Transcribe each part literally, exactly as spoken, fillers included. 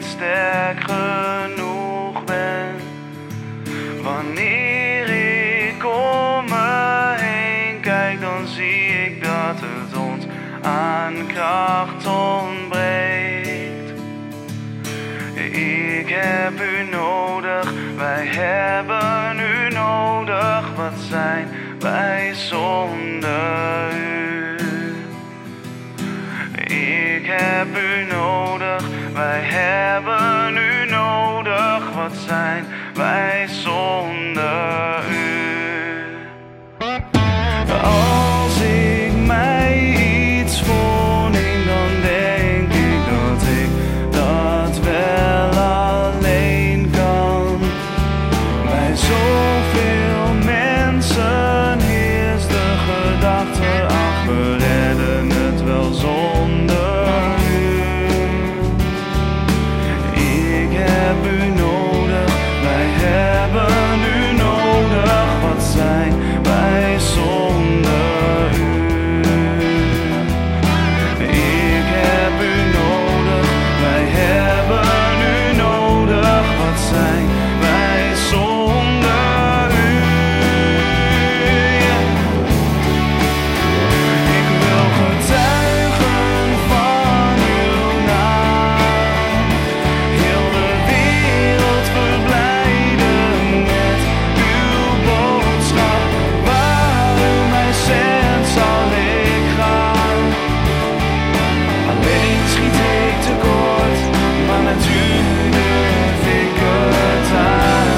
sterk genoeg ben. Wanneer ik om me heen kijk, dan zie ik dat het ons aan kracht ontbreekt. Ik heb u nodig, wij hebben u nodig. Wat zijn wij zonder u? Ik heb u nodig, wij hebben u nodig. Wat zijn wij zonder u? Als ik mij iets voorneem, dan denk ik dat ik dat wel alleen kan. Bij zoveel mensen heerst de gedachte, ach, we redden het wel zonder u. Ik heb u nodig, wij hebben u nodig. Wat zijn wij zonder u? Ik heb u nodig, wij hebben u nodig. Wat zijn wij zonder u? Ik wil getuigen van uw naam, heel de wereld verblijden met uw boodschap. Waar u mij zendt, zal ik gaan. Alleen schiet ik tekort, maar met u durf ik het aan.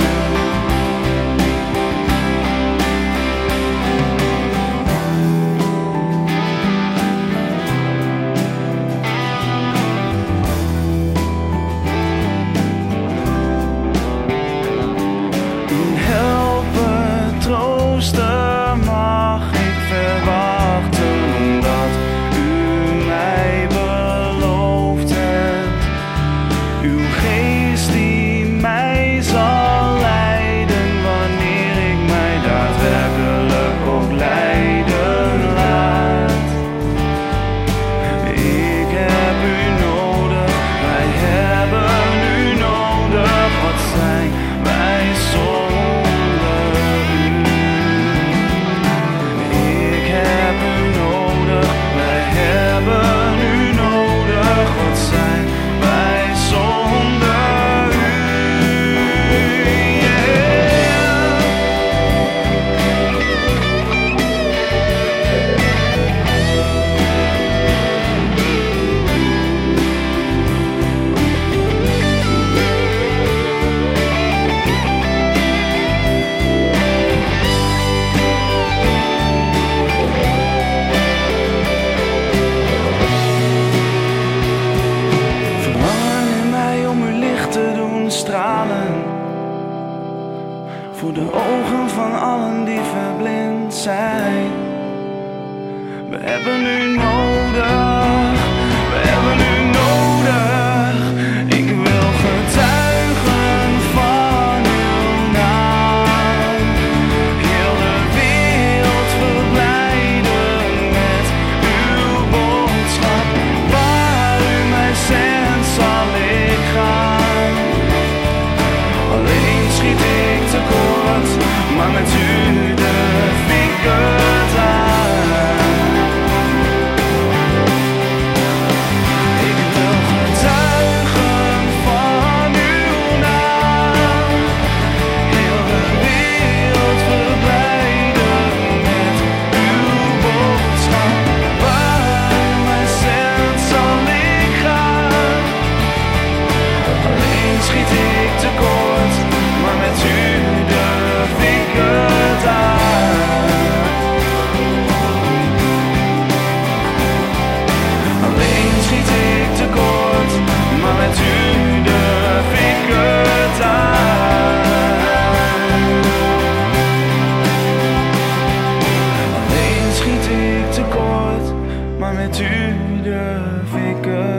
Uw helpen, troosten mag ik verwachten, omdat u mij beloofd hebt. Uw geest die mij zal leiden, wanneer ik mij daadwerkelijk ook leiden laat. Ik heb u nodig, wij hebben u nodig. Wat zijn wij zonder u? Ik heb u nodig, wij hebben u nodig. Wat zijn wij zonder u? Verlangen in mij om uw licht te doen stralen, voor de ogen van allen die verblind zijn. We hebben u nodig, we hebben u nodig. Ik wil getuigen van uw naam, heel de wereld verblijden met uw boodschap. Waar u mij zendt, zal ik gaan. Alleen schiet ik tekort, maar met u durf ik het aan. Ik wil getuigen van uw naam, heel de wereld verblijden met uw boodschap. Waar u mij zendt, zal ik gaan. Alleen schiet ik tekort, maar met u durf ik het aan. Alleen schiet ik tekort, maar met u durf ik het aan. Alleen schiet ik tekort, maar met u durf ik het aan.